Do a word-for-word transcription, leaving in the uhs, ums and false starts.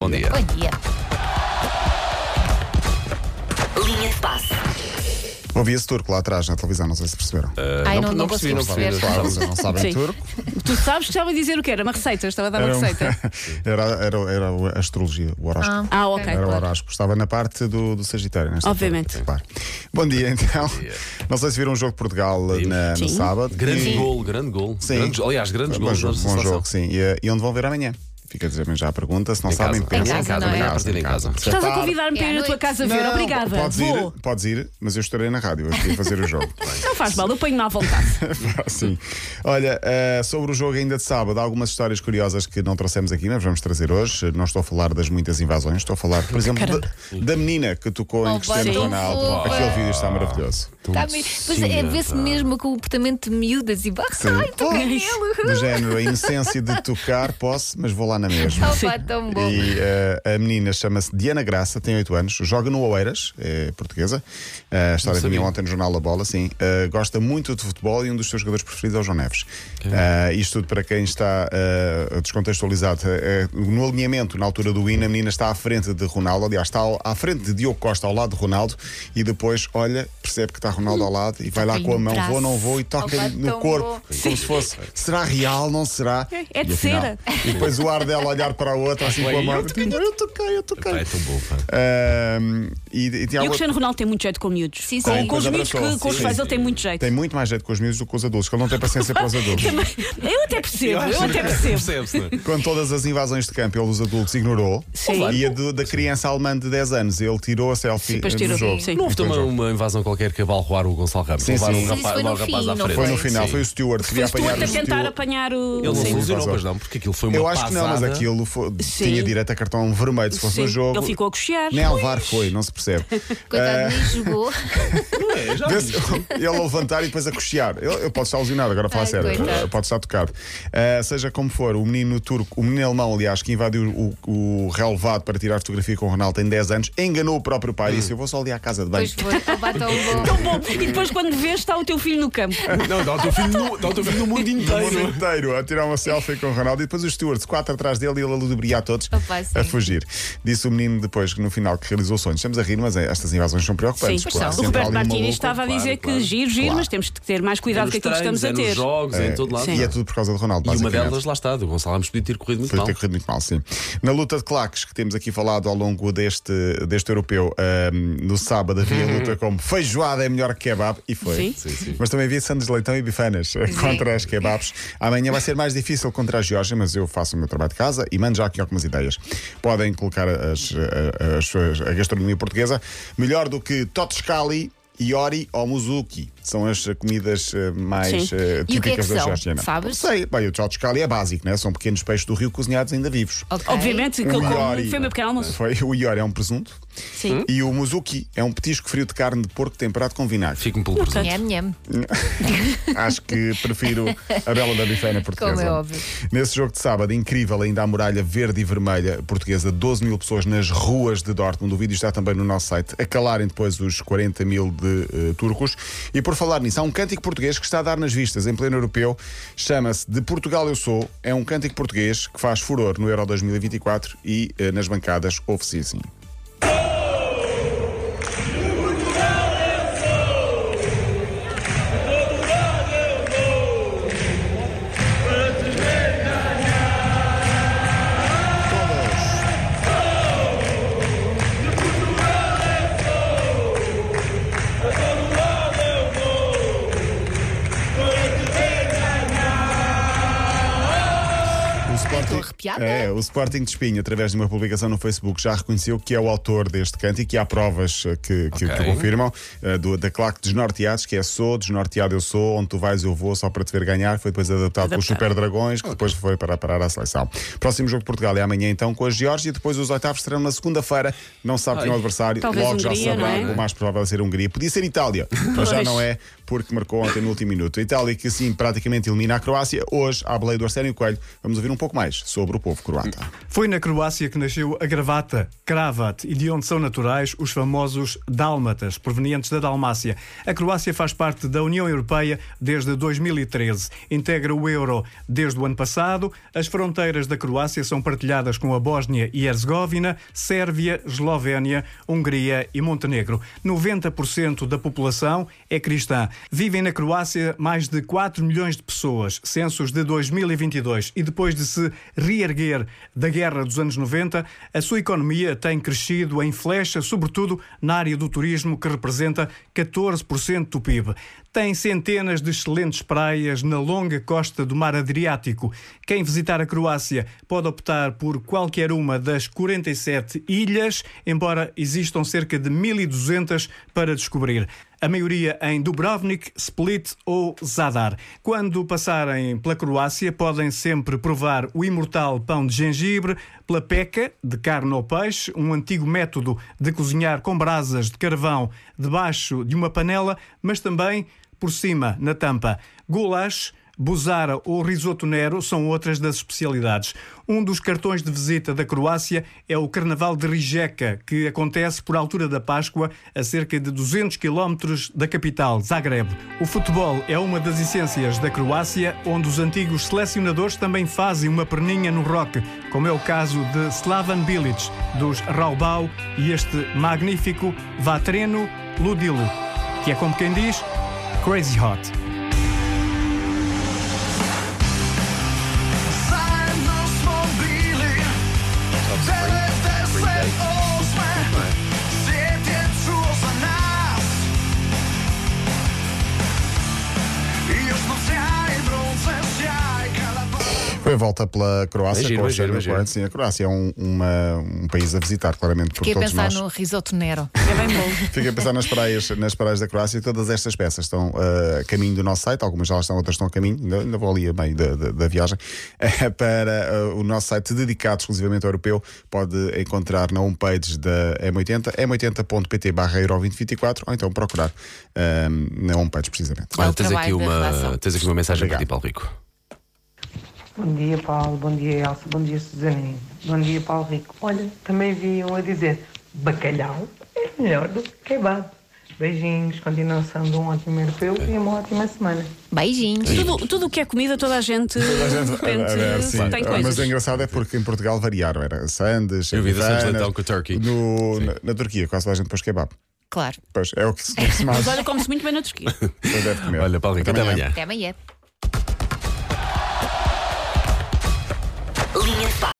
Bom dia. Bom dia. Linha de passe. Ouvi-se turco lá atrás na televisão, não sei se perceberam. Uh, Ai, não, não- não não percebi, não consegui percebi. perceber. Claro, vocês não sabem Sim. turco. Tu sabes que estava a dizer o que era? Uma receita, eu estava a dar uma Era, um- receita. era, era, era a astrologia, o horóscopo. Ah, ok. Era o claro. horóscopo. Estava na parte do, do Sagitário. Nesta Obviamente. altura, claro. Bom dia, então. dia. Não sei se viram o jogo de Portugal na- no Sim. sábado. Grande E- gol, grande gol. Sim. Grandes- aliás, grandes Bom gols. jogo, da bom seleção. jogo, sim. E, e onde vão ver amanhã? Fica a dizer já a pergunta. Se não Em sabem, casa. pensem. Em casa, não é? A partir em casa. Estás a convidar-me para É à ir à tua noite. casa ver, Não, obrigada. Podes Vou. ir, podes ir, mas eu estarei na rádio aqui a fazer o jogo. Não faz mal, eu ponho-me à vontade. Sim. Olha, eh, sobre o jogo ainda de sábado, há algumas histórias curiosas que não trouxemos aqui, mas vamos trazer hoje. Não estou a falar das muitas invasões, estou a falar, por exemplo, da, da menina que tocou em Oh, Cristiano tão Ronaldo. fofa. Aquele vídeo está maravilhoso. Tá me- Pois é, vê-se mesmo o comportamento de miúdas e barra. Ai, toquei nele. Do género, a inocência de tocar, posso, mas vou lá na mesma. Opa, tão bom. E eh, a menina chama-se Diana Graça, tem oito anos, joga no Oeiras, é portuguesa. Eh, a história vinha ontem no Jornal da Bola, sim. Eh, gosta muito de futebol e um dos seus jogadores preferidos é o João Neves. Eh, isto tudo para quem está eh, descontextualizado. Eh, no alinhamento, na altura do hino, a menina está à frente de Ronaldo, aliás, está ao- à frente de Diogo Costa, ao lado de Ronaldo, e depois olha, percebe que está Ronaldo ao lado e vai lá Toca-lhe com a no mão, braço. vou, não vou, e toca-lhe Opa, no tão corpo, bom. como se fosse, será real, não será? É de E afinal- cera. E depois o ar dela olhar para a outra, assim com a mão. eu Eu toquei, eu toquei, eu toquei. Pá, é tão bom, pá. Ahm, e, e tinha E o algo- Cristiano Ronaldo tem muito jeito com miúdos. Sim, com, sim. com os Tem, miúdos, que, sim, com os sim, pais, sim. ele tem muito jeito. tem muito mais jeito com os miúdos do que com os adultos, que ele não tem paciência para os adultos. Eu até percebo, eu até percebo. Percebe-se, não é? Com todas as invasões de campo, ele os adultos ignorou. Sim. E a do- da criança alemã de dez anos, ele tirou a selfie Depois do tirou. jogo. Sim. Não houve Depois também do jogo. uma invasão qualquer que abalroar o Gonçalo Ramos? Sim, Levaram sim. um Mas isso rapaz, foi no um rapaz fim, à não frente. Foi no Sim. final, foi o Stewart. Foi Queria o Stuart apanhar a o tentar Stewart. apanhar o. Ele não Sim, funcionou, vazou. pois não, porque aquilo foi uma Eu acho que não, mas pasada. aquilo foi- Sim. tinha direito a cartão vermelho se fosse Sim, no jogo. ele ficou a coxear. Nem Alvar foi, não se percebe. Coitado, nem jogou. Não é, já Vê-se ele a levantar e depois a coxear. Ele, ele pode estar lesionado, agora a falar Ai, sério. coitado. eh, Pode estar tocado. Eh, seja como for, o menino turco, o menino alemão, aliás, que invadiu o, o relevado para tirar fotografia com o Ronaldo tem dez anos, enganou o próprio pai e disse: Eu vou só ali à casa de banho. Pois foi, opa, tão bom. Tão bom. E depois, quando vês, está o teu filho no campo. Não, dá o teu filho no, dá o teu filho no mundo O mundo inteiro. inteiro a tirar uma selfie com o Ronaldo e depois os stewards, quatro atrás dele e ele a ludibriar todos Opa, sim. a fugir. Disse o menino depois, no final, que realizou sonhos. Estamos a rir, mas é, estas invasões são preocupantes. Sim, claro. são. O Sempre há Roberto ali um Martínez maluco. estava a claro, dizer claro. que giro, giro, Claro. mas temos de ter mais cuidado Nos com aquilo que estamos a treinos, é ter. nos jogos, é em todo lado. Sim. E é tudo por causa do Ronaldo. E uma basicamente. delas, lá está, do Gonçalo Ramos podia ter corrido muito Podia mal. ter corrido muito mal, sim. Na luta de claques que temos aqui falado ao longo deste, deste europeu, ahm, no sábado havia luta como feijoada é melhor que kebab, e foi. Sim. Sim, sim. Mas também havia sandes de leitão e bifanas eh, contra as kebabs. Amanhã vai ser mais difícil contra a Geórgia, mas eu faço o meu trabalho de casa e mando já aqui algumas ideias. Podem colocar as, as, as- a gastronomia portuguesa melhor do que Totskali, Iori ou Muzuki. São as eh, comidas eh, mais Sim. eh, E o que é que típicas da são? Geórgia. Sabes? Sei, bem, o Totskali é básico, né? São pequenos peixes do rio cozinhados ainda vivos. Ok. Obviamente, que O eu como, Iori- foi o meu pequeno almoço. Foi, o Iori é um presunto Sim. e o Muzuki é um petisco frio de carne de porco temperado com vinagre. Fico-me pelo presente. Nham, nham. Acho que prefiro a bela da bifana portuguesa. Como é óbvio. Nesse jogo de sábado, incrível ainda a muralha verde e vermelha portuguesa, doze mil pessoas nas ruas de Dortmund. O vídeo está também no nosso site, a calarem depois os quarenta mil de eh, turcos. E por falar nisso, há um cântico português que está a dar nas vistas em pleno europeu, chama-se De Portugal Eu Sou. É um cântico português que faz furor no Euro dois mil e vinte e quatro e eh, nas bancadas ouve-se assim. O Sporting, estou arrepiada. é, o Sporting de Espinho, através de uma publicação no Facebook, já reconheceu que é o autor deste cântico e há provas eh, que, que, Ok. que confirmam. eh, do, da claque Desnorteados, que é Sou, Desnorteado Eu Sou, Onde Tu Vais Eu Vou, Só Para Te Ver Ganhar. Foi depois adaptado pelos Adaptado. Super Dragões, que depois foi para parar à seleção. Próximo jogo de Portugal é amanhã então com a Geórgia. Depois os oitavos serão na segunda-feira. Não se sabe quem é o adversário. Talvez Logo já Hungria, saberá. não é? O mais provável é ser a Hungria. Podia ser Itália, mas já Pois. não é, porque marcou ontem no último minuto. A Itália, que assim praticamente elimina a Croácia, hoje, à boleia do Arsénio Coelho, vamos ouvir um pouco mais sobre o povo croata. Foi na Croácia que nasceu a gravata, kravat, e de onde são naturais os famosos dálmatas, provenientes da Dalmácia. A Croácia faz parte da União Europeia desde dois mil e treze. Integra o euro desde o ano passado. As fronteiras da Croácia são partilhadas com a Bósnia e Herzegovina, Sérvia, Eslovénia, Hungria e Montenegro. noventa por cento da população é cristã. Vivem na Croácia mais de quatro milhões de pessoas, censos de dois mil e vinte e dois. E depois de se reerguer da guerra dos anos noventa, a sua economia tem crescido em flecha, sobretudo na área do turismo, que representa catorze por cento do P I B. Tem centenas de excelentes praias na longa costa do Mar Adriático. Quem visitar a Croácia pode optar por qualquer uma das quarenta e sete ilhas, embora existam cerca de mil e duzentas para descobrir. A maioria em Dubrovnik, Split ou Zadar. Quando passarem pela Croácia, podem sempre provar o imortal pão de gengibre, pela peca, de carne ou peixe, um antigo método de cozinhar com brasas de carvão debaixo de uma panela, mas também por cima, na tampa. Goulash, Buzara ou risoto nero são outras das especialidades. Um dos cartões de visita da Croácia é o Carnaval de Rijeka, que acontece por altura da Páscoa, a cerca de duzentos quilómetros da capital, Zagreb. O futebol é uma das essências da Croácia, onde os antigos selecionadores também fazem uma perninha no rock, como é o caso de Slavan Bilic, dos Raubau, e este magnífico Vatreno Ludilo, que é, como quem diz, Crazy Hot. Foi a volta pela Croácia. É giro, com é o giro, é giro. Sim, a Croácia é um, uma, um país a visitar, claramente, por Fiquei a todos pensar nós. no risoto nero. É bem bom. Fiquei a pensar nas praias, nas praias da Croácia, e todas estas peças estão uh, a caminho do nosso site. Algumas já lá estão, outras estão a caminho. Ainda, ainda vou ali a meio da, da, da viagem. Uh, para uh, o nosso site dedicado exclusivamente ao europeu, pode encontrar na homepage da M oitenta, m oitenta ponto pt barra euro vinte vinte e quatro, ou então procurar uh, na homepage, precisamente. É o Olha, tens aqui, trabalho da uma, redação. tens aqui uma mensagem para ti, Obrigado. Paulo Rico. Bom dia, Paulo. Bom dia, Elsa. Bom dia, Susaninho. Bom dia, Paulo Rico. Olha, também viam a dizer bacalhau é melhor do que kebab. Beijinhos, continuação de um ótimo europeu e uma ótima semana. Beijinhos. Tudo, tudo o que é comida, toda a gente, de repente, A ver, sim. tem Ah, coisas. Mas é engraçado é porque em Portugal variaram. Era sandes, Eu vi da Santos bifanas. Leitão com o turkey. No, na, na Turquia, quase toda a gente pôs kebab. Claro. Pois, é o que se, que se mais Mas olha, come-se muito bem na Turquia. deve comer. Olha, Paulo Rico, até amanhã. Até amanhã.